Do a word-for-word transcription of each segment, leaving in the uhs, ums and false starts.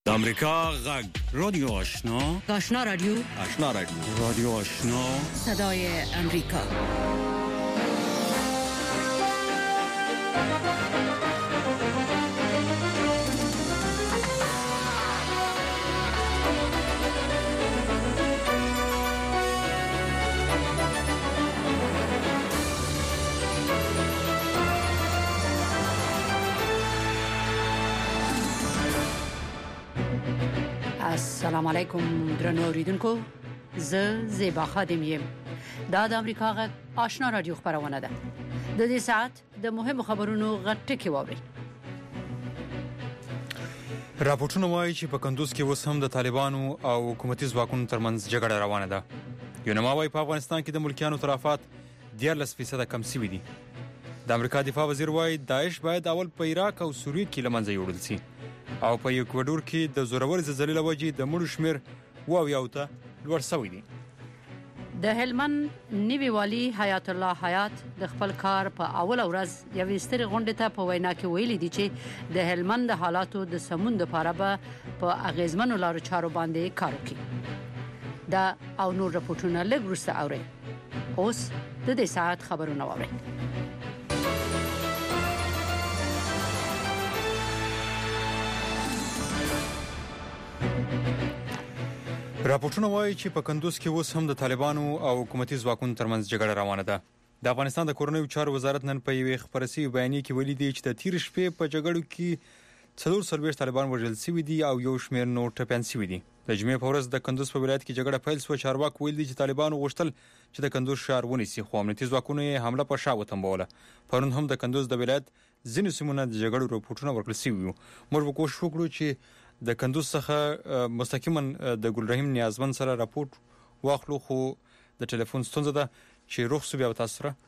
امریکا غږ رادیو آشنا آشنا رادیو آشنا رادیو رادیو آشنا صدای امریکا. السلام علیکم درنو اوریدونکو، زه زیبا خادم یم. دا د امریکا غږ آشنا رادیو خبرونه ده. د دې ساعت د مهمو خبرونو غټکي ووري. راپورټونه وايي چې په کندوز کې اوس هم د طالبانو او حکومتي ځواکونو ترمنځ جګړه روانه ده. یونما وايي په افغانستان کې د ملکیانو تلفات دیارلس فیصده کم شوي دي. د امریکا دفاع وزیر وايي داعش باید اول په عراق او سوریه کې له منځه یوړل شي. او په ایکوادور کې د زورور زلزلې له وجې د مړو شمیر واویاو ته لوړ شوی دی. د هلمند نیوي والي حیات الله حیات د خپل کار په اول ورځ یوې سترې غونډې ته په وینا کې ویلي دي چې د هلمند د حالاتو د سمون لپاره به په اغیزمنو لارو چارو باندې کار وکړي. دا او نور راپورټونه لږ وروسته اورئ. اوس د دې ساعت خبرونه واورئ. راپورټونه وايي چې په کندوز کې اوس هم د طالبانو او حکومتي ځواکونو ترمنځ جګړه روانه ده. د افغانستان د کورنیو چارو وزارت نن په یوې خبرسي بیانیه کې ویلي دی چې د تیر شپې په جګړو کې څلور سلويشت طالبان وژل شوي دي او یو شمېر نور ټپیان شوي دي. د جمعې په ورځ د کندوز په ولایت کې جګړه پیل شوه. چارواکو ویل دي چې طالبانو غوښتل چې د کندوز ښار ونیسي، خو امنیتي ځواکونو یې حمله په شا وتمبوله. پرون هم د کندوز د ولایت ځینې سیمونه د جګړو راپورټونه ورکړل شوي وو. موږ به کوشش وکړو چې د کندوز څخه مستقیما د ګلرحیم نیازمن سره راپورټ واخلو، خو د ټلیفون ستونزه ده چې روغ سو بیا تاسو سره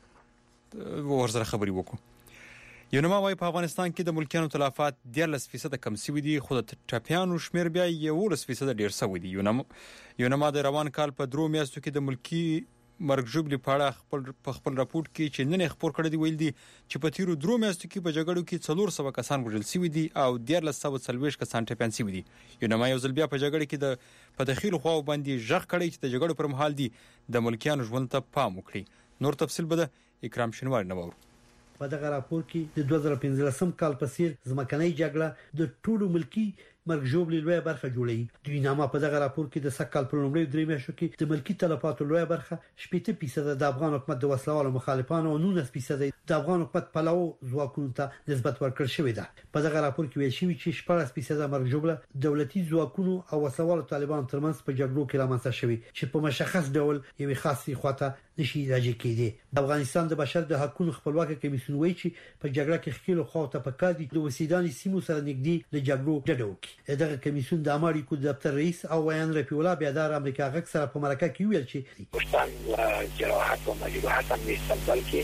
ورسره خبرې وکړو. یونما وايي په افغانستان کې د ملکیانو تلفات دیارلس فیصده کم شوي دي، خو د ټپیانو شمیر بیا یولس فیصده ډیر شوی دی. یونما د روان کال په درو میاشتو کې د ملکی مرګ ژوبلې په اړه خپل په خپل راپورټ کې چې نن خبر کړی دی ویل دي چې په تیرو درو میاشتو کې په جګړو کې څلور سوه کسان وژل شوي دي او دیارلس سوه څلوېښت کسان ټپیان شوي دي. یونما یو ځل بیا په جګړه کې د په دخیلو خواو باندې ژغ کړی چې د جګړو پر مهال دي د ملکیانو ژوند ته پام وکړي. نور تفصیل به د اکرام شینواری نه واورو. په دغه راپور کې د دوه زره پنځلسم کال په څیر ځمکنۍ جګړه د ټولو ملکی مرګ ژوبلې لویه برخه جوړوي. د یونما په دغه راپور کې د سکهال پر لومړی درې میاشتو کې د ملکی تلفاتو لویه برخه شپږ فیصد د افغان حکومت د وسلوالو مخالفانو او نولس فیصد د افغان حکومت پلو ځواکونو ته نسبت ورکړل شوې ده. په دغه راپور کې ویل شوی چې شپږ فیصد مرګ ژوبله دولتي ځواکونو او وسلوالو طالبانو ترمنځ په جګړو کې رامنځته شوی چې په مشخص ډول یوې خاصې خواته نشي راځي کېدی. د افغانستان د بشر د حقوقو خپلواک کمیسیون وایي چې په جګړه کې خپل خواو ته پکار دي د وسیداني سیمو سره نږدې د جګړو ډډه وکړي. دغه کمیسیون د امریکا د دفتر رئیس او ویان رفیع الله بیادار امریکا غږ سره په مرکه کې ویل چې پښتون جراحت او مجروحات هم نشته، بلکې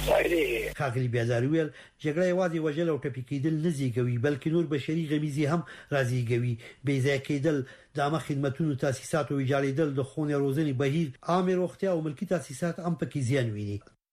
خاغلی بیادار ویل جګړه یوازې وژل او ټپي کېدل نه زیږوي، بلکې نور بشري غمیزي هم راځيږي. بې ځای کېدل، د عامه خدماتو تاسیسات او ویجاړېدل، د خونې روزنې بهیر، عامه روغتیا او ملکي تاسیسات هم پکې زیان ویني.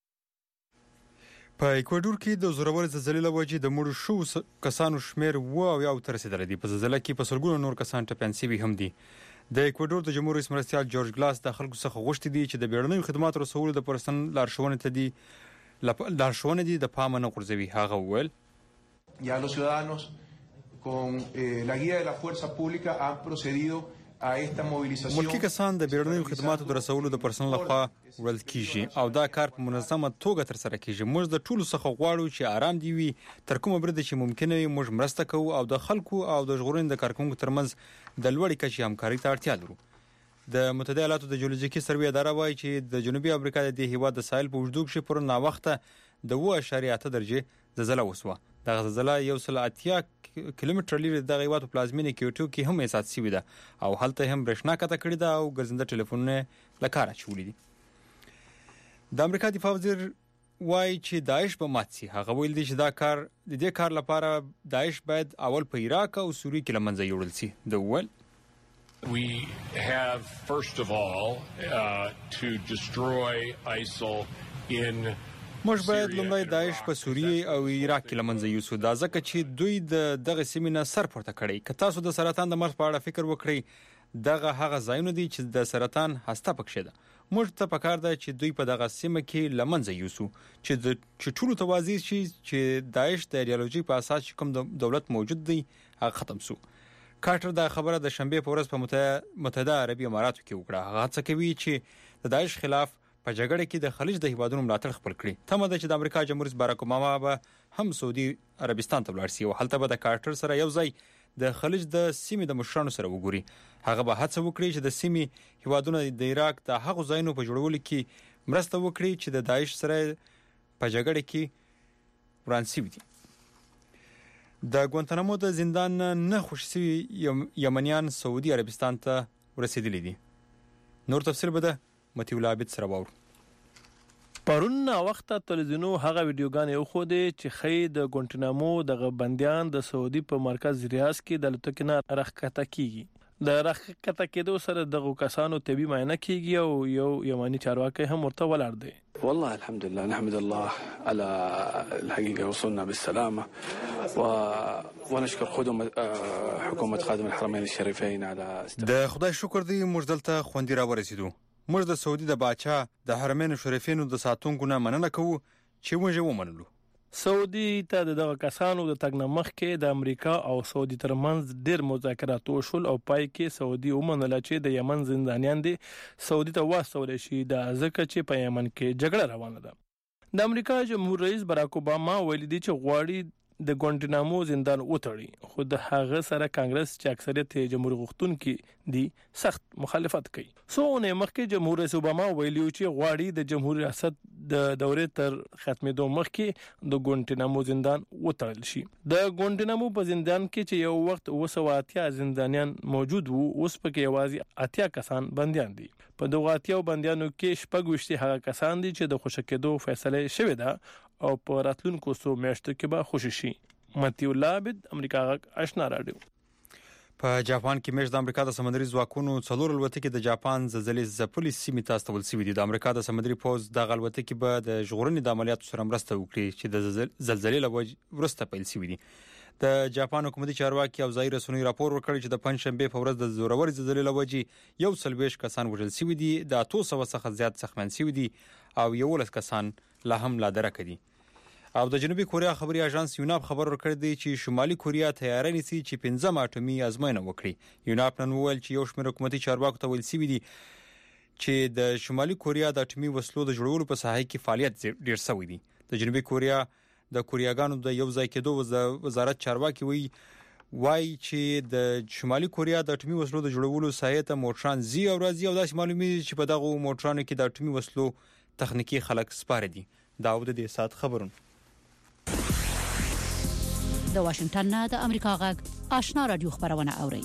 په ایکوادور کې د زورور زلزلې له وجې د مړو شو کسانو شمیر و او یو تر رسیدلی دی. په زلزلې کې په سلګونو نور کسان ټپیان شوي هم دي. د ایکوادور د جمهور رئیس مرستیال جورج ګلاس د خلکو څخه غوښتي دي چې د بیړنیو خدماتو رسولو د پرسن لارښوونې ته دي لارښوونې دي د پامه نه غورځوي. هغه وویل یا los ciudadanos con la guía de la fuerza pública han procedido a esta movilización. ملکی کسان د بیړنیو خدماتو د رسولو د پرسنل لخوا وړل کیږي او دا کار په منظمه توګه تر سره کیږي. موږ د ټولو څخه غواړو چې آرام دی وي تر کومه برده چې ممکنه وي. موږ مرسته کوو او د خلکو او د ژغورنې د کارکونکو ترمنځ د لوړې کچې همکارۍ ته اړتیا لرو. د متحده ایالاتو د جیولوژیکي سروې اداره وايي چې د جنوبي افریقا د دې هیواد د ساحل په اوږدو کې پر نا وخته د اوه اعشاریه اته درجې زلزله وسوه. دغه زلزله یو سل اتیا کیلومتر لري د هیواد په پلازمینه کیوټو کې هم احساس شوې ده او هلته هم برېښنا قطع کړې ده او ګرځنده ټلیفونونه له کاره اچولي دي. د امریکا دفاع وزیر وايي چې داعش به مات شي. هغه ویل دي چې دا کار د دې کار لپاره داعش باید اول په عراق او سوریه کې له منځه یوړل شي. د ویل We have, first of all, uh, to destroy I S I L in موږ باید لومړی داعش په سوریه او عراق کې لمنځه یوسو دا ځکه چې دوی د دغه سیمې نه سر پورته کړي. که تاسو د سرطان د مرض په اړه فکر وکړئ دغه هغه ځایونه دي چې د سرطان هسته پکښې ده. موږ ته پکار ده چې دوی په دغه سیمه کې لمنځه یوسو چې د چې ټولو ته واضح شي چې داعش د ایډیالوژي په اساس کوم دولت موجود دی هغه ختم سو. کارټر دا خبره د شنبه په ورځ په متحده عربي اماراتو کې وکړه. هغه څه کوي چې د داعش خلاف په جګړه کې د خلیج د هیوادونو ملاتړ خپل کړي. تمه ده چې د امریکا جمهور رئیس باراک اوباما به هم سعودي عربستان ته ولاړ شي او هلته به د کارټر سره یو ځای د خلیج د سیمې د مشرانو سره وګوري. هغه به هڅه وکړي چې د سیمې هیوادونو د عراق د هغو ځایونو په جوړولو کې مرسته وکړي چې د داعش سره په جګړه کې وران شوي دي. د ګوانتانامو د زندان نه خوشي شوي یمنیان سعودي عربستان ته ورسېدلي دي. نور تفصیل به د متي الله عابد سره واورو. پرون وخت تلویزیونو هغه ویډیوګانې وښودې چې خې د ګوانتانامو د بندیان د سعودي په مرکز ریاض کې د الوتکې نه راښکته کیږي. د راښکته کېدو سره دغه کسانو طبي معاینه کیږي او یو یمني چارواکي هم ورته ولاړ دی. والله الحمد لله نحمد الله على الحقيقة وصلنا بالسلامة و... ونشكر خدمة حكومة خادم الحرمين الشريفين على د خدای شکر دی موږ دلته خوندي را ورسېدو. موږ د سعودي د باچا د حرمین شریفینو د ساتونکو نه مننه کوو چې موږ یې ومنلو. سعودي ته دغه کسانو د تګ نه مخکې د امریکا او سعودي ترمنځ ډېر مذاکرات وشول او پای کې سعودي ومنله چې د یمن زندانیان دي سعودي ته واستول شي د ځکه چې په یمن کې جګړه روانه ده. د امریکا جمهور رئیس باراک اوباما ویلي دی چې غواړي د ګوانتانامو زندان وتړي خو د هغه سره کانګرس چې اکثریت جمهور غوښتونکي دي سخت مخالفت کوي. سو نه مخکې جمهور رئیس اوباما ویلي چې غواړي د جمهور ریاست د دورې تر ختمېدو مخکې د ګوانتانامو زندان وتړل شي. د ګوانتانامو په زندان کې چې یو وخت اوه سوه اتیا زندانیان موجود وو اوس پکې یوازې اتیا کسان بنديان دي. په دغه اتیا بنديانو کې شپږ ویشت هغه کسان دي چې د خوشی کېدو فیصله شوې ده او په راتلونکو څو میاشتو کې به خوشی شي. متي الله عابد امریکا آشنا رادیو. په جاپان کې مېش د امریکا د سمندري ځواکونو څلور الوتکې د جاپان زلزلې ځپلې سیمې ته استول شوې دي. د امریکا د سمندري پوځ د الوتکې به د ژغورنې د عملیاتو سره مرسته وکړي چې د زلزلې له وروسته پیل شوې دي. د جاپان حکومتي چارواکي او ځایي رسنیو راپور ورکړ چې د پنځشنبه په ورځ د زورور زلزلې لوجې یو سلويش کسان وژل شوي دي. د اتو سوه څخه زیات زخمیان شوي دي او یولس کسان لا هم لا درکه دي. او د جنوبي کوریا خبري اژانس یوناپ خبر ورکړ دی چې شمالي کوریا تیاری نیسي چې پنځم اټومي ازموینه وکړي. یوناپ نن وویل چې یو شمېر حکومتي چارواکو ته ویل شوي دي چې د شمالي کوریا د اټومي وسلو د جوړولو په ساحه کې فعالیت ډیر شوی دی. د جنوبي کوریا د کوریاګانو د یو ځای کېدو وزارت چارواکي وی وای چې د شمالي کوریا د اټومي وسلو د جوړولو ساحه ته موټران زی او راځي او داسې معلومیږي چې په دغه موټرانو کې د اټومي وسلو تخنیکی خلک سپاره دي. داود د سات خبرونه د واشنگټن نه د امریکا غږ آشنا رادیو خبرونه اوري.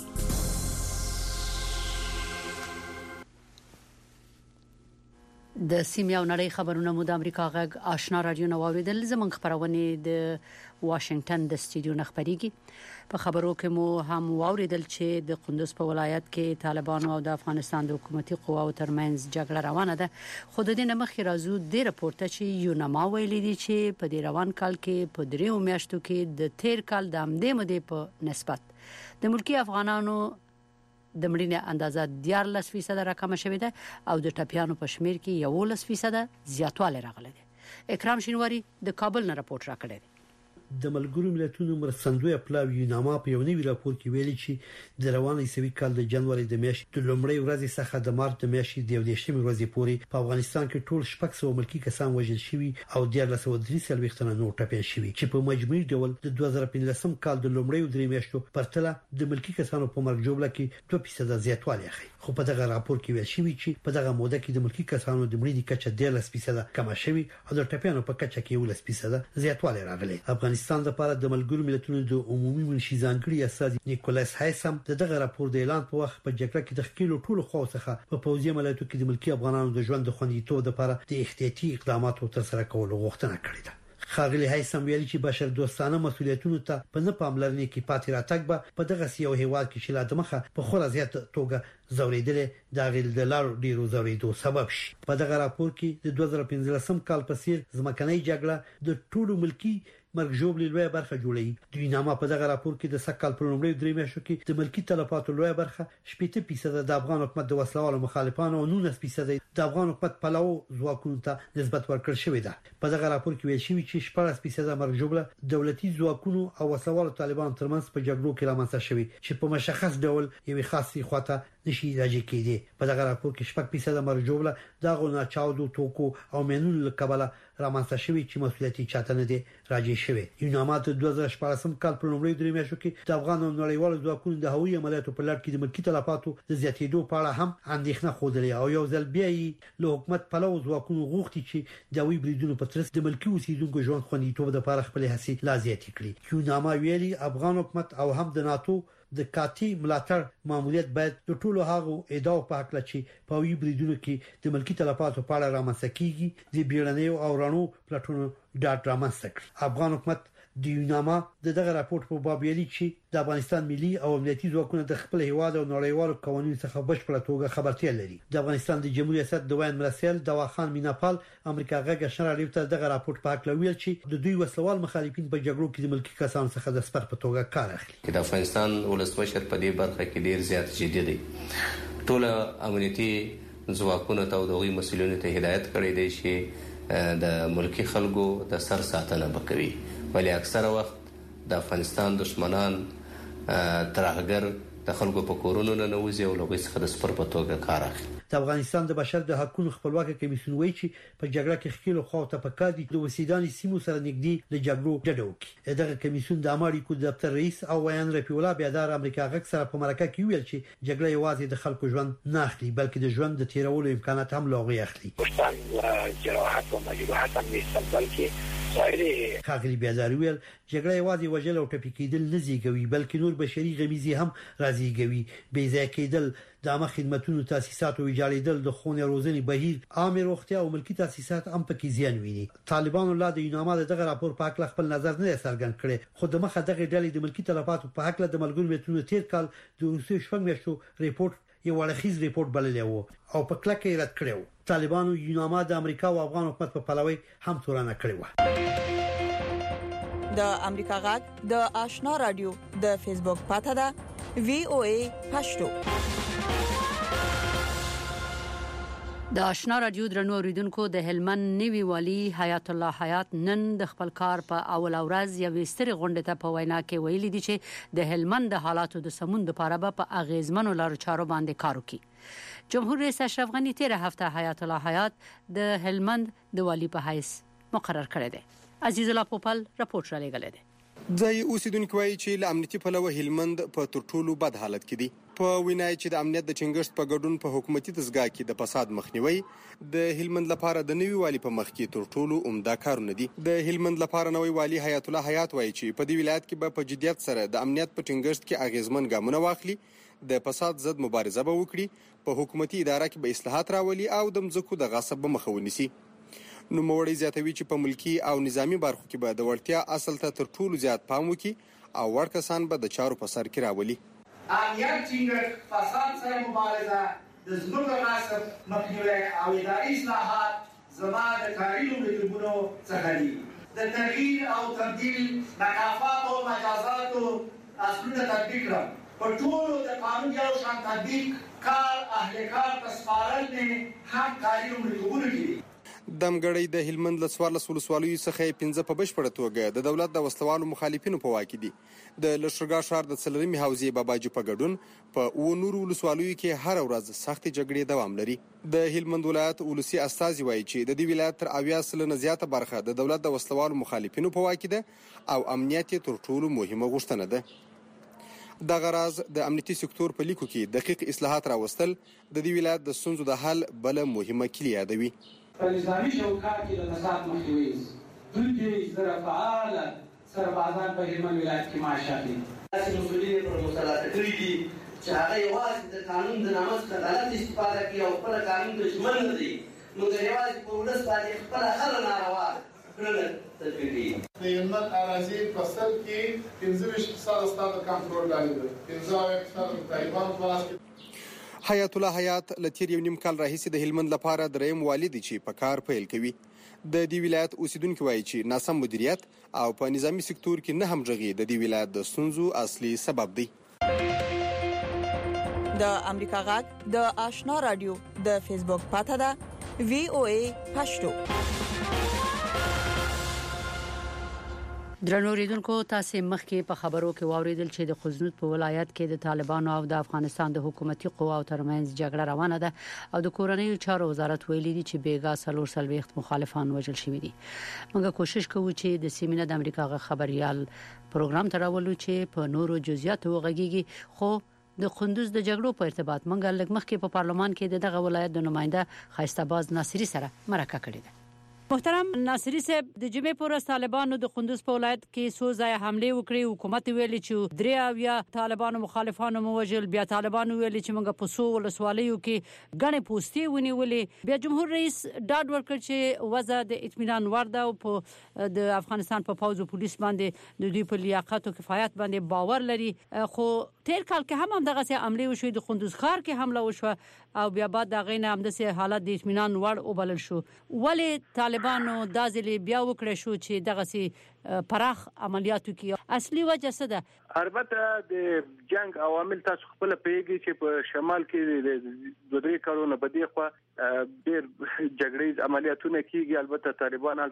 د سیمه او نړۍ خبرونه مو د امریکا غږ آشنا رادیو نو اوریدل. زمونږ خبرونه د واشنگټن د استودیو نه خبريږي. په خبرو کې مو هم اوریدل چې د قندوز په ولایت کې طالبانو او د افغانستان د حکومتي قواو ترمنځ جګړه روانه ده. خو د دې نه مخکې راځو د راپورته چې یوناما ویلي دي چې په دې روان کال کې په دریو میاشتو کې د تیر کال د امدې مودې په نسبت د ملکی افغانانو د مړینې اندازه دیارلس فیصد راکمه شوې ده او د ټپیانو په شمیر کې یولس فیصد زیاتوالی راغلی دی. اکرام شینواری د کابل نه راپورټ راکړی دی. د ملګرو ملتونو مرستندوی پلاوی یوناما په یو نوی راپور کې ویلي چې د روان عیسوي کال د جنوري د میاشتې د لومړۍ ورځې څخه د مارچ د میاشتې د یوولسمې ورځې پورې په افغانستان کې ټول شپږ سوه ملکی کسان وژل شوي او دیارلس سوه درې څلوېښت تنه نور ټپیان شوي چې په مجموعي ډول د دوه زره پنځلسم کال د لومړۍ درې میاشتو پرتله د ملکی کسانو په مرګ جوړه کې دوه فیصد زیاتوالی ښیي. خو په دغه راپور کې ویل شوی چې په دغه موده کې د ملکی کسانو د مړینې کچه دیارلس فیصد کمه شوې او د ټپیانو په کچه کې یولس فیصد زیاتوالی راغلی. افغانستان لپاره د ملګرو ملتونو د عمومي منشي ځانګړي استاذ نیکولاس هایسم دغه راپور د اعلان په وخت په جګړه کې د خکېلو ټولو خواو څخه په پوځي عملیاتو کې د ملکی افغانانو د ژوند د خوندیتوب لپاره د احتیاطي اقداماتو ترسره کولو غوښتنه کړې ده. ښاغلي هیثم ویلي چې بشر دوستانه مسولیتونو ته په نه پاملرنې کې پاتې راتګ به په دغه سیو هیواد کې چې لا دمخه په خورا زیات توګه زوریدل د غیل د لار ډیرو زوریدو سبب شي. په دغه راپور کې د دوه زره پنځلسم کال په څیر ځمکنۍ جګړه د ټولو ملکی مرګ ژوبلې لوی برخه جوړوي. دوی نامه په دغه راپور کې د سکهال پر لومړی درې میاشتو کې د ملکی تلفاتو لوی برخه شپږ فیصد د افغان حکومت د وسلوالو مخالفانو او نولس فیصد د افغان حکومت پلاو ځواکونو ته نسبت ورکړل شوې ده. په دغه راپور کې ویل شوی چې شپږ فیصد مرګ ژوبله دولتي ځواکونو او وسلوالو طالبان ترمنځ په جګړو کې رامنځته شوی چې په مشخص ډول یوې خاصې خواته نشي راځي کېدی. په دغه راپور کې شپږ فیصد مرګ ژوبله د غونا چاودو توکو او مینونو لکبله رامنځته شوی چې مسولیت چاته نه دی راځي شوی. یو نامه د دوه زره شپږم کال په لومړي درې میاشتو کې د افغان او نړیوالو ځواکونو د هوایي عملیاتو په لړ کې د ملکی تلفاتو د زیاتېدو په اړه هم اندېښنه خوده او یو ځل بیا له حکومت پلو ځواکونو غوښتي چې د وی بریدونو په ترڅ د ملکی اوسیدونکو ژوند خوندیتوب د لپاره خپل هڅې لا زیاتې کړي. یو نامه ویلي افغان حکومت او هم د ناتو د کاتی ملاتړ ماموریت باید د ټولو هغو ادعاو په حق لچې په وی بریدونو کې د ملکی تلفاتو په اړه رامنځته کیږي د بیړنیو او رڼو پلاتونو ډاټ رامنځته کړي. افغان حکومت د یوناما د دغه راپور په باب ویلي چې د افغانستان ملي او امنیتي ځواکونه د خپل هیواد او نړیوالو قوانینو څخه بشپړه توګه خبرتیا لري. د افغانستان د جمهوریت ریاست د وین مرسل دواخان میناپال امریکا غږ شنه ریوته دغه راپور په حق لویل چې د دوی وسلوال مخالفین په جګړو کې د ملکی کسانو څخه د سپر په توګه کار اخلي. د افغانستان ولسمشر په دې برخه کې ډیر زیات جدي دی. ټول امنیتي ځواکونه ته او د وی مسؤلینو ته هدایت کړی دی چې د ملکی خلکو د سر ساتنه وکړي. ولی اکثره وخت د افغانستان دشمنان ترهګر د خلکو په کورونو نه نوځي او لوګي څخه د سپر په توګه کار اخلي. د افغانستان د بشر د حقوقو خپلواک کمیسیون وایي چې په جګړه کې خکیلو خو ته پکادي د وسیداني سیمو سره نږدې د جګړو ډډه وکړي. دغه کمیسیون د امریکا د دفتر رئیس او ویان رفیع الله بیادار امریکا غږ سره په مرکه کې ویل چې جګړه یوازې د خلکو ژوند نه اخلي بلکې د ژوند د تیرولو امکانات هم لوغي اخلي. پښتون جراحت او مجروحات هم نشته بلکې خاغلی بیازار ویل جګړه یوازې وجل او ټپي کېدل نه زیږوي بلکې نور بشري غمیزي هم راځيږي. بې ځای کېدل د عامه خدماتو تاسیساتو ویجاړېدل د خونې روزنې بهیر عامه روغتیا او ملکی تاسیسات هم پکې زیان ویني. طالبانو لا د یوناما دغه راپور په حق خپل نظر نه څرګند کړي خو د مخه دغه ډلې د ملکی تلفاتو په حق د ملګرو ملتونو تیر کال د روسي شپږ میاشتو ریپورت یو وړاندیز ریپورت بللی وو او په کلکه یې رد کړو. طالبانو یوناما د امریکا او افغان حکومت په پلوي هم تورانه کړې و. د امریکا غږ د آشنا رادیو د فیسبوک پاته ده وی او ای پښتو. د آشنا رادیو درنو اوریدونکو د هلمند نیوي والی حیات الله حیات نن د خپل کار په اول ورځ یو ستر غونډه ته په وینا کې ویلي دي چې د هلمند د حالاتو د سمون لپاره په اغیزمنو لارو چارو باندې کار وکړي. جمهور رئیس اشرف غنی تیر هفته حیات الله حیات د هلمند د والی په حیث مقرر کړی دی. عزیز الله پوپل راپورټ را لګل دی. ځای اوسیدونکو وایي چې ل امنیتي پلوه هلمند په ترټولو بد حالت کې دی. په وینای چې د امنیت د چنګښت په ګډون په حکومتي دزګاه کې د فساد مخنیوي د هلمند لپاره د نوي والی په مخ کې ترټولو عمده کارونه دي. د هلمند لپاره نوي والی حیات الله حیات وایي چې په دې ولایت کې به په جديت سره د امنیت په چنګښت کې اغیزمن ګامونه واخلي، د فساد ضد مبارزه به وکړي، په حکومتي اداره کې به اصلاحات راولي او د مځکو د غصب به مخه ونیسي. نو موړی زیاتوي چې په ملکی او نظامی برخو کې به د وړتیا اصل ته تر ټولو زیات پام وکړي او ورکسان به د چارو په سر کې راولي. امنیت ټینګښت، فساد سره مبارزه، د ځمکو غصب مخنیوی او اداري اصلاحات زما د کاري لومړیتوبونو څخه دي. د تغییر او تبدیل نقافات او مجازات اصلونه تطبیق کړم. په ټولو د قانون یو شان تطبیق کار اهل کار تسپارل نه هم کاري لومړیتوبونه دي. دمګړی د هلمند له څوارلس ولسوالیو څخه پنځه په بشپړه توګه د دولت د وسلوالو مخالفینو په واک دي. د لښکرګاه ښار د څلورمې حوزې باباجي په ګډون په اوو نورو ولسوالیو کې هر ورځ سختې جګړې دوام لري. د هلمند ولایت ولسی استازي وایي چې د دې ولایت تر اویا سلنه زیاته برخه د دولت د وسلوالو مخالفینو په واک ده او امنیت تر ټولو مهمه غوښتنه ده. د غراز د امنیتي سکتور په لیکو کې دقیق اصلاحات راوستل د دې ولایت د ستونزو د حل بل مهمه کلی یادوي. په نظامي چوکاټ کې د فساد مخنیوي دوی سره فعال سربازان په هلمند ولایت کې معاش اخلي. تاسو مسؤلین پر مسلط کړی دي چې هغه یوازې د قانون د نامه څخه غلط استفاده کوي او خپل قانون ته ژمن نه دي. موږ یوازې په ولس باندې خپل هر ناروا کړنه تطبیقوي. د هلمند اراضي په سل کې پنځه ویشت فیصده ستا د کنټرول لاندې ده، پنځه اویا فیصده د طالبانو په لاس کې. حیات الله حیات له تیر یو نیم کال راهیسې د هلمند لپاره دریم والي دی چې په کار پیل کوي. د دې ولایت اوسیدونکو وایي چې ناسم مدیریت او په نظامی سکتور کې نه همغږي د دې ولایت د ستونزو اصلي سبب دی. د امریکا غږ د آشنا رادیو د فیسبوک پاته ده وی او ای پښتو. درنو ریدونکو تاسو مخکې په خبرو کې واوریدل چې د خوزنود په ولایت کې د طالبانو او د افغانستان د حکومتي قواو ترمنځ جګړه روانه ده او د کورنیو چارو وزارت ویلي دی چې بیګا سلور سلويخت مخالفان وژل شوي دي. موږ کوشش کوو چې د سیمینه د امریکا غ خبريال پروګرام تراولو چې په نورو جزئیاتو غږیږي، خو د قندوز د جګړو په ارتباط موږ لږ مخکې په پارلمان کې دغه ولایت د نماینده خایسته باز ناصری سره مرکه کړې ده. محترم ناصری صاحب، د جمعې پر ورځ طالبانو د قندوز په ولایت کې څو ځای حمله وکړې، حکومت ویلي چې درې اویا طالبانو مخالفانو موجل، بیا طالبانو ویلي چې موږ په څو ولسوالیو کې غنې پوسټي ونیولې، بیا جمهور رئیس ډاډ ورکړ چې وضع د اطمینان ور ده او په د افغانستان په پوځ او پولیس باندې د دوی په لیاقت او کفایت باندې باور لري. خو تیر کال کې هم همدغه سي عمله وشوه، د قندوز ښار کې حمله وشوه او بیا بعد دا غینه هم د سي حالت د اطمینان ور وبلل شو. ولی طالبانو دازلی بیا وکړه شو چې دغه سي پراخ عملیاتو کې اصلي وجه څه ده؟ البته د جنگ عوامل تاسو خپل پیږي چې په شمال کې د دوه درې کارونه بده خو ډېر جګړې عملیاتونه کیږي. البته طالبان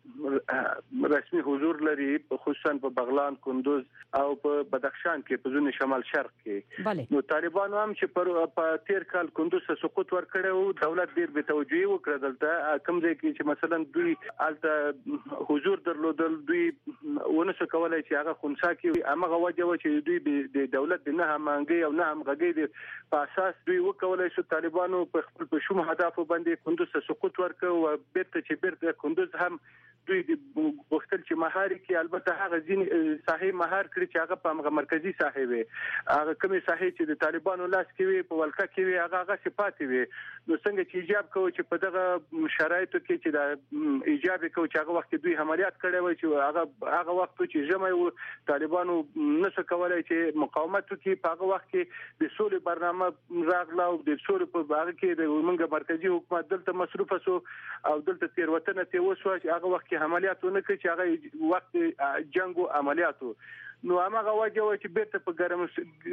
هلته رسمي حضور لري، خصوصا په بغلان، کندوز او په بدخشان کې په ځینې شمال شرق کې. نو طالبان هم چې په تیر کال کندوز ته سقوط ورکړو، دولت ډېر به توجه وکړه دلته کوم ځای کې چې مثلا دوی هلته حضور درلودل، دوی ونه څه کولای چې هغه خنثی کې هغه وجه و چې دوی د دولت د نه همغږي او نه همغږي په اساس دوی وکولای شو طالبانو په خپل په شوم هدف باندې کندوز ته سقوط ورکړ او بیرته چې بیرته کندوز هم دوی د وختل چې مهار کې البته هغه ځین صحیح مهار کړی چې هغه په مرکزی ساحه وي، هغه کومه ساحه چې د طالبانو لاس کې وي په ولکه کې وي هغه هغه صفات وي. نو څنګه چې ایجاب کوي چې په دغه شرایطو کې چې د ایجاب کوي چې هغه وخت دوی عملیات کړي وي چې هغه هغه وخت چې جمع طالبانو نشه کولای چې مقاومت وکړي، په هغه وخت کې د سولې برنامه راغله او د سولې په هغه کې د موږ مرکزی حکومت دلته مصروف شو او دلته تیروتنه ته وشو چې هغه وخت کې عملیات ونه کړي چې هغه وخت جنگو عملیاتو. نو هغه وجه و چې بیرته په ګرم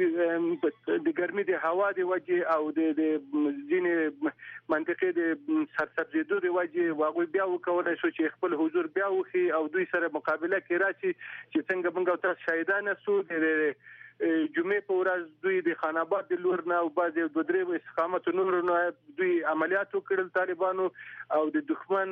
د ګرمي د هوا د وجه او د ځینې منطقې د سرسبزیدو د وجه واغوي بیا وکولای شو چې خپل حضور بیا وخی او دوی سره مقابله کې راشي چې څنګه موږ تاسو شهیدان سو د جمعې په ورځ دوی د خان آباد د لور نه او بعض د درې استقامت نور نه دوی عملیات وکړل طالبانو او د دښمن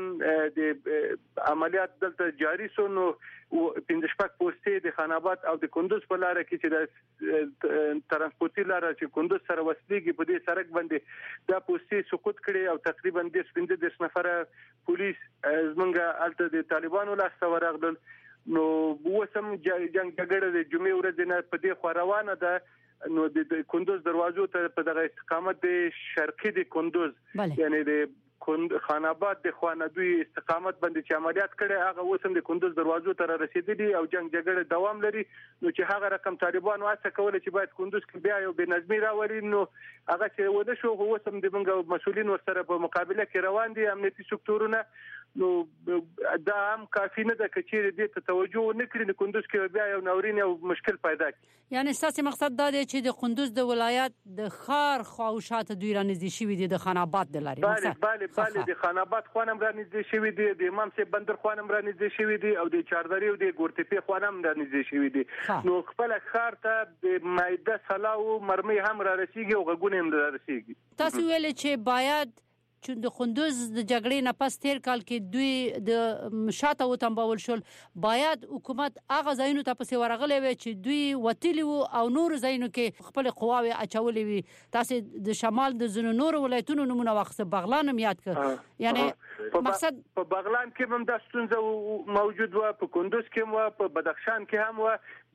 د عملیات دلته جاری شو. نو پنځه شپږ پوسټې د خان آباد او د کندوز په لار کې چې د ترانسپورتي لار چې کندوز سره وسلېږي په دې سړک باندې دا پوسټې سقوط کړي او تقریبا د پنځه دیرش نفره پولیس زمونږ الته د طالبانو لاس ته ورغلل. نو وسم جنگ جګړه د جمعې ورځ نه په دې خو روانه ده. نو د کندوز دروازو ته په دغه استقامت د شرقي د کندوز یعنی د خان آباد د خوانه استقامت باندې چې عملیات کړي هغه وسم د کندوز دروازو ته رسیدلي او جنگ جګړه دوام لري. نو چې هغه رقم طالبانو هڅه کوله چې باید کندوز کې بیا یو بنظمي راولي، نو هغه چې وده شو وسم د موږ مسؤلین ورسره په مقابله کې روان دي امنیتي سکتورونه. نو دا هم کافی نه ده چې دې ته توجه ونکړي، د کندوز کې بیا یو ناورین او مشکل پیدا کړي. یعنی ستاسو مقصد دا دی چې د کندوز د ولایت د خار خواوشات دوی رانږدې شوی دي د خان آباد د لارې؟ بله بله بله د خان آباد خوانم رانږدې شوی دي، د امام صاحب بندر خوانم رانږدې شوی دي او د چاردري او د ګورتپی خوانم رانږدې شوی دي. نو خپل خار ته د مایده سلاو مرمي هم را رسیږي او غوونه هم را رسیږي. تاسو ویل چې باید چې د قندوز د جګړې نه پس تیر کال کې دوی د شاته وتنبول شول، باید حکومت هغه ځایونو ته پسې ورغلی وي چې دوی وتلی وو او نور ځایونو کې خپل قواوې اچولې وي. تاسو د شمال د ځینو نور ولایتونو نمونه واخیسته، بغلان هم یاد کړ. یعنی مقصد په بغلان کې هم د ستونزه موجود و، په کندوز کې هم و، په بدخشان کې هم و،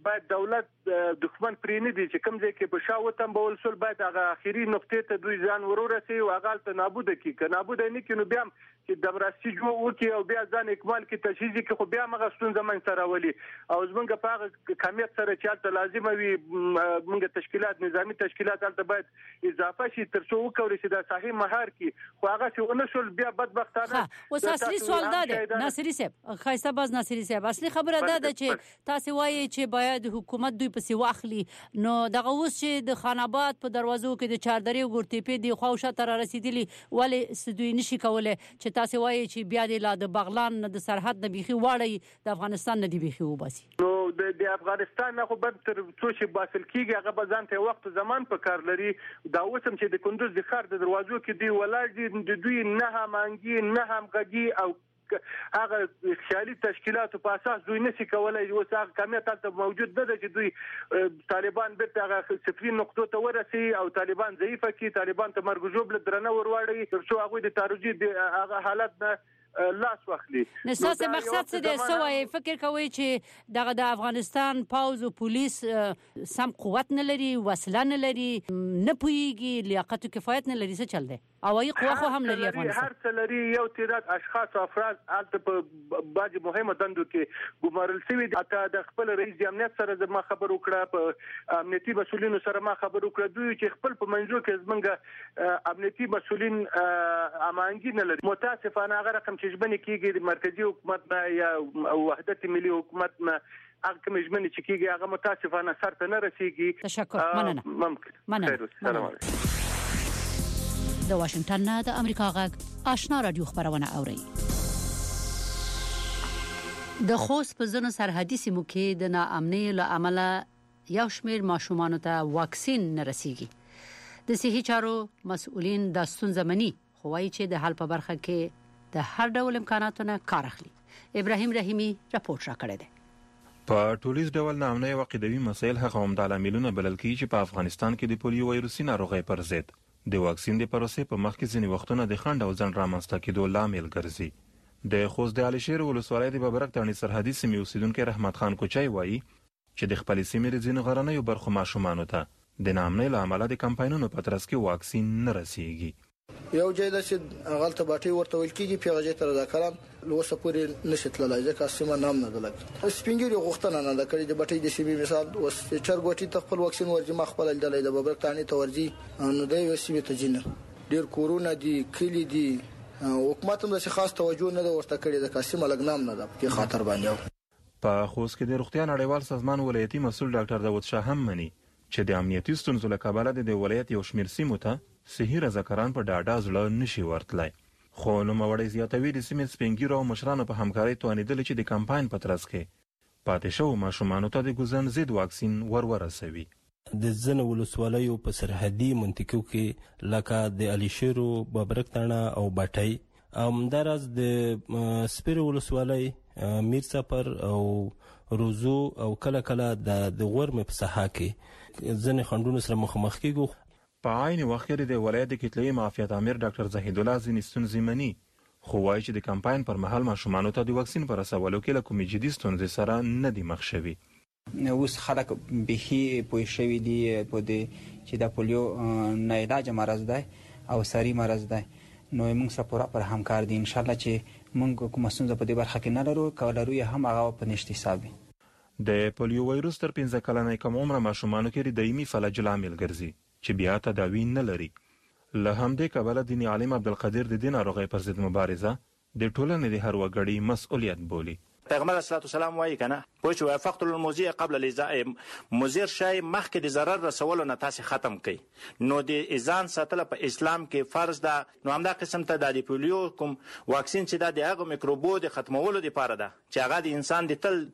باید دولت دښمن پرې نه دي چې کوم ځای کې په شا وتمبول سول باید هغه اخیری نقطې ته دوی ځان ورورسي او هغه ته نابود کړي که نابود نه کړي نو بیا چې دمراسي جوړ وکړي او بیا ځان اکمال کې تجهیز کړي خو بیا مغه ستونزه منځته راولي او زمونږ په هغه کمیت سره چې هلته لازمه وي موږ تشکیلات نظامي تشکیلات هلته باید اضافه شي تر څو وکړي چې د صحیح مهار کړي خو هغه چې ونه شول بیا بدبختانه اوس اصلي سوال دا دی ناصري صاحب خایسته باز ناصري صاحب اصلي خبره دا ده چې تاسو وایي چې باید حکومت دوی پسې واخلي نو دغه اوس چې د خان آباد په دروازو کې د چاردرې او ګورتېپې دی خو شاته را رسیدلی ولې سدوی نشي کولای چې تاسو وایي چې بیا د لا د بغلان د سرحد نه بيخي واړی د افغانستان نه دی بيخي وباسي نو د افغانستان نه خو بد تر څو چې باسل کیږي هغه به ځان ته وخت زمان په کار لري دا اوسم چې د کندوز د ښار د دروازو کې دی ولاړ دي د دوی نه همانګي نه همغږي او هغه خیالي تشکیلات په اساس دوی نشي کولای او هغه کمیت ته موجود نه ده چې دوی طالبان به هغه صفري نقطو ته ورسي او طالبان ضعیفه کی طالبان ته مرګ جوړ درنه ورواړي تر څو هغه د تاروجي هغه حالت نه لاس واخلي نساس مقصد څه دی سوای فکر کوي چې دغه د افغانستان پاوز او پولیس سم قوت نه لري وسله نه لري نه پويږي لیاقت او کفایت نه لري څه چل دی او ای قوه خو هم لري افغانستان هر څه لري یو تعداد اشخاص او افراد البته په باج مهمه دندو کې ګمارل شوی اته د خپل رئیس د امنیت سره ما خبر وکړه په امنیتي مسولینو سره ما خبر وکړه دوی چې خپل په منځو کې زمونږ امنیتي مسولین امانګي نه لري متاسفانه هغه رقم چې ژبنه کېږي د مرکزی حکومت نه یا وحدت ملي حکومت نه هغه کوم ژبنه چې کېږي هغه متاسفانه سر ته نه رسیږي تشکر مننه ممکن مننه سلام علیکم د واشنگټن نه د امریکا غږ آشنا رادیو خبرونه اوري د خوست په ځنو سرحدي سیمو کې د ناامنۍ له امله یو شمېر ماشومان ته واکسین نه رسیږي د صحي چارو مسؤلین د ستونزې مني خو وايي چې د حل په برخه کې د هر ډول امکاناتو نه کار اخلي ابراهیم رحیمی راپورټ راکړی دی په ټولیز ډول ناامنۍ او عقیدوي مسایل هغه هم د عاملونو بلل کیږي چې په افغانستان کې د پولیو وایروسي ناروغۍ پر ضد د واکسین د پروسې په مخ کې ځینې وختونه د خنډ او ځنډ رامنځته کېدو لامل ګرځي د خوست د علشیر ولسوالۍ د ببرک تڼۍ سرحدي سیمې اوسیدونکو رحمت خان کوچای وایي چې د خپل سیمې د ځینو غرنیو برخو ماشومانو ته د ناامنۍ له امله د کمپاینونو په ترڅ کې واکسین نه رسیږي یو ځای د چې غلطه باټي ورته ویل کیږي پیغاجې تر دا کاران لوسه پورې نشټلای ځکه سیمه نام نه دلک سپینګری غوښتنه نه د کړي د باټي د سیمې مثال اوس چرګوټي ته خپل واکسین ورځي ما خپل دلای د ببرک تانی ته ورځي نو د یو سیمه ته جن ډیر کورونا دی کلی دی حکومت هم د خاص توجه نه ورته کړي د قاسم لګنام نه ده په خاطر باندې په خوست کې د روغتیا نړیوال سازمان ولایتي مسول ډاکټر داوود شاه هم مني چې د امنیتي ستونزو له کبله د ولایت یو شمېر سیمو ته صحي رضاکاران په ډاډه زړه نشي ورتلای خو نوموړی زیاتوي د سیمې سپینګیرو او مشرانو په همکارۍ توانېدل چې د کمپاین په ترڅ کې پاتې شوو ماشومانو ته د ګوزن ضد واکسین ور ورسوي د ځنو ولسوالیو په سرحدي منطقو کې لکه د علشیرو ببرک تڼه او باټۍ همداراز د سپیرو ولسوالۍ میرڅپر او روزو او کله کله د غورمې په ساحه کې ځنې خنډونو سره مخامخ کېږو په عین وخت کې د ولایت د کتلې معافیت امیر ډاکټر زهید الله ځینې ستونزې مني خو وایي چې د کمپاین پر مهال ماشومانو ته د واکسین پر رسولو کې له کومې جدي ستونزې سره نه دي مخ شوي اوس خلک بهي پوه شوي دي په دې چې د پولیو ناعلاج مرض دی او ساري مرض دی نو موږ سره پوره پر همکار دي ان شاء الله چې موږ کوم ستونزه په دې برخه کې نه لرو کولرو یې هم هغه په نشتی حساب د پولیو وایروس تر پنځه کلنۍ کم عمره ماشومانو کې د دایمي فلج لامل ګرځي چې بیا تداوی نه لري له همدې کبله دیني عالم عبدالقدیر د دې ناروغۍ پر ضد مبارزه د ټولنې د هر وګړي مسؤلیت بولي پیغمبر صلی الله علیه وسلم وایي کنه پوه شو فقط المذيع قبل الاذاء مضر شای مخکې د ضرر رسولو نه تاسو ختم کړئ نو د اذان ساتل په اسلام کې فرض ده نو همدا قسم ته د پولیو کوم واکسین چې د هغه میکروبو د ختمولو لپاره ده چې هغه د انسان د تل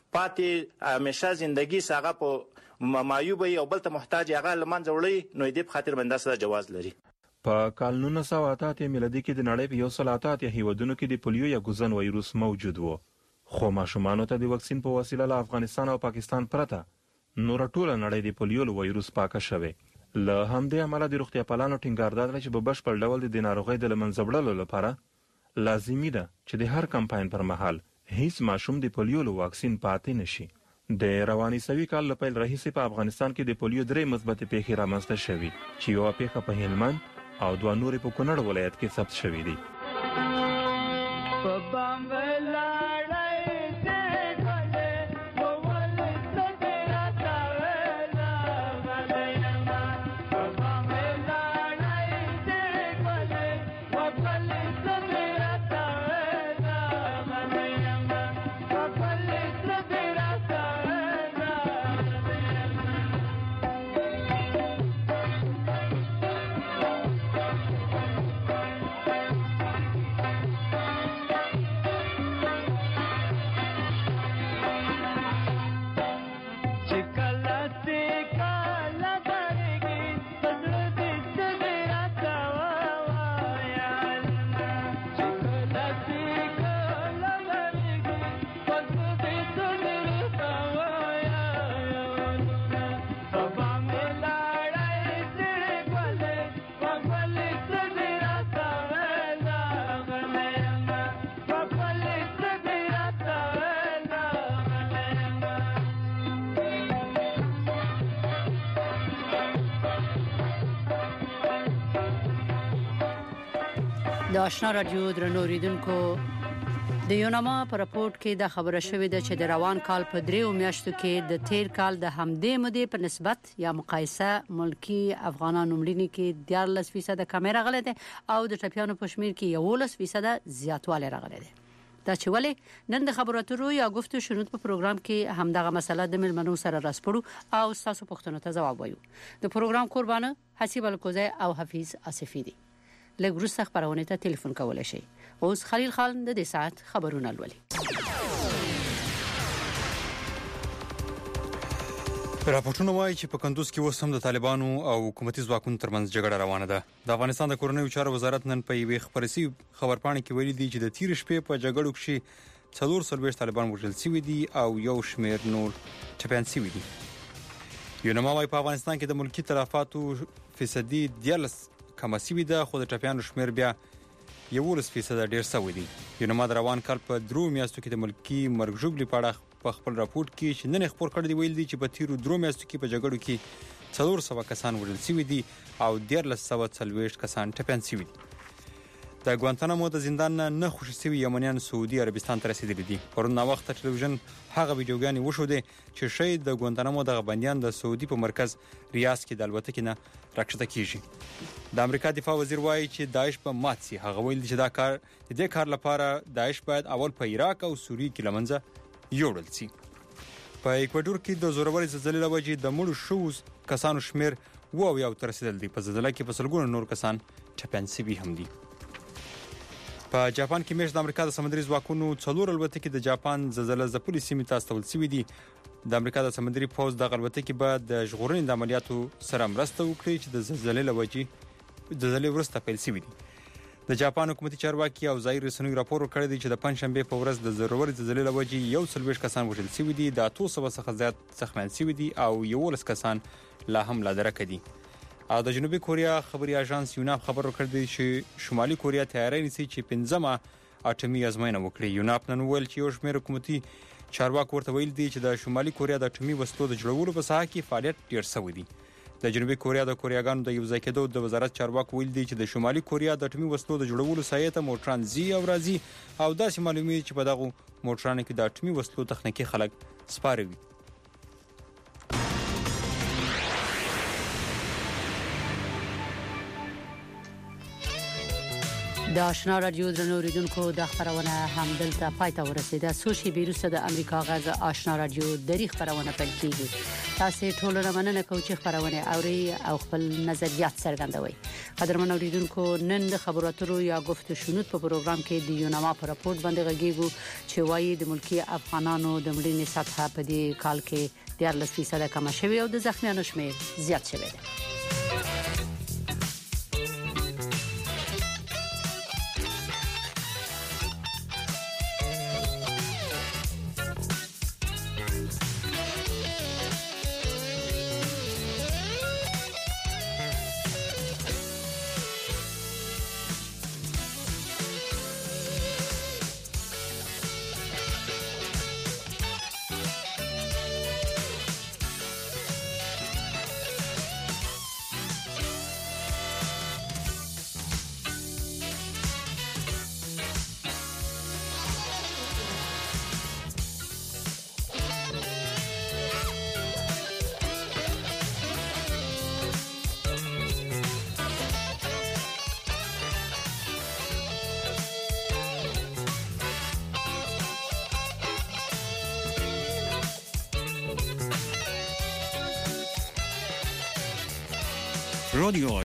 پاتې همیشه ژوندۍ ساغه په معیوب او بل ته محتاج هغه لمنځه وړي نو دې په خاطر باندې سره جواز لري په کال نولس سوه اته اتیا میلادي کې د نړۍ په یو سل اته اتیا هیوادونو کې د پولیو یا ګوزن وایروس موجود و خو ماشومانو ته د واکسین په وسیله له افغانستان او پاکستان پرته نور ټوله نړۍ د پولیو وایروس پاکه شوه له همدې امله د روغتیا پالانو ټینګار دادل چې په بشپړ ډول د ناروغۍ د لمنځه وړلو لپاره لازمي ده چې د هر کمپاین پر مهال هیڅ ماشوم د پولیو واکسین پاتې نشي د رواني سوي کال له پیل راهیسې په افغانستان کې د پولیو درې مثبتې پیښې رامنځته شوي چې یوه پیښه په هلمند او دوه نورې په کونړ ولایت کې ثبت شوي دي. د آشنا رادیو درنو اوریدونکو د یوناما په راپورټ کې د خبره شوې ده چې د روان کال په دریو میاشتو کې د تیر کال د همدې مودې په نسبت یا مقایسه ملکی افغانانو مړینې کې دیارلس فیصد کمی راغلی دی او د ټپیانو په شمیر کې یولس فیصد زیاتوالی راغلی دی. دا چې ولې نن د خبرو اترو یا گفتگو شنود په پروګرام کې همدغه مسله د ملمنو سره راسپړو او تاسو پوښتنو ته ځواب وایو. د پروګرام قربانه حسیب الکوزی او حفیظ آصفی دي. لګروسته خبرونه ته ټلیفون کولای شي. اوس خلیل خان د دې ساعت خبرونه لولي. راپورټونه وايي چې په کندوز کې اوس هم د طالبانو او حکومتي ځواکونو ترمنځ جګړه روانه ده. د افغانستان د کورنیو چارو وزارت نن په یوې خبرسي خبرپاڼه کې ویلي دی چې د تیر شپې په جګړو کې څلور سلويش طالبان وژل شوي دي او یو شمېر نور ټپيان شوي دي. یوناما وايي په افغانستان کې د ملکی تلفاتو فیصدي دیارلس کم شوي ده خو د ټپیانو شمیر بیا یولس فیصد ډیر شوی دی. یوناما د روان کال په درو میاشتو کې د ملکی مرګ ژوبلې په اړه په خپل راپورټ کې چې نن خبر کړی دی ویل دي چې په تیرو درو میاشتو کې په جګړو کې څلور سوه کسان وژل شوي دي او دیارلس سوه څلوېښت کسان ټپیان شوي دي. د ګوانتانامو د زندان نه خوشي شوي یمنیان سعودي عربستان ته رسیدلي دي. پرون ناوخته ټلویزیون هغه ویډیوګانې وښودې چې شاید د ګوانتانامو د بندیان د سعودي په مرکز ریاض کې د الوتکې نه راکښته کیږي. د امریکا دفاع وزیر وایي چې داعش په مات سي. هغه ویل چې دا کار د دې کار لپاره داعش باید اول په عراق او سوریه کې لمنځه یوړل شي. په ایکوادور کې د زوروري زلزلې لوجې د مړو شو کسانو شمیر وو یو تر رسیدل دي. په زلزلې کې په سلګونو نور کسان ټپيان شوي هم دي. په جاپان کې مېش د امریکا د سمندري ځواکونو څلور الوتکې د جاپان زلزلې ځپلې سیمې ته استول شوي دي. د امریکا د سمندري پوز د الوتکې بعد د ژغورنې د عملیاتو سره مرسته وکړي چې د زلزلې لوجې د زلزلې وروسته پیل شوي دي. د جاپان حکومتي چارواکي او ځایي رسنیو راپور ورکړی دی چې د پنځشنبه په ورځ د ضروري زلزلې لوجې یو څلوېښت کسان وژل شوي دي. د اتو سوه څخه زیات زخمیان شوي دي او یولس کسان لا هم لا درکه دي. او د جنوبي کوریا خبري اژانس یوناپ خبر ورکړی دی چې شمالي کوریا تیاری نیسي چې پنځمه اټومي ازموینه وکړي. یوناپ نن ویل چې یو شمېر حکومتي چارواکي ورته ویل دي چې د شمالي کوریا د اټومي وسلو د جوړولو په ساحه کې فعالیت ډیر شوی دی. د جنوبي کوریا د کوریاګانو د یو ځای کېدو د وزارت چارواکي ویل دي چې د شمالي کوریا د اټومي وسلو د جوړولو ساحه ته موټران زی او راځي او داسې معلومیږي چې په دغه موټرانو کې د اټومي وسلو تخنیکی خلک سپاروي. د آشنا رادیو درنو اوریدونکو د خبرونه هم دلته پای ته ورسیده. سوشي بیروسه د امریکا غږ آشنا رادیو دری خبرونه پیل کیږي. تاسو ټول مننه کوم چې خبرونه اوري او خپل نظریات څرګندوي. قدرمن اوریدونکو نن د خبرو اترو یا گفتگو شنود په پروګرام کې د یوناما په راپورټ باندې غږیږو چې وایي د ملکی افغانانو د مړینې سطح په دې کال کې دیارلس فیصد کم شوی او د زخمیانو شمیر زیات شوی دی. رادیو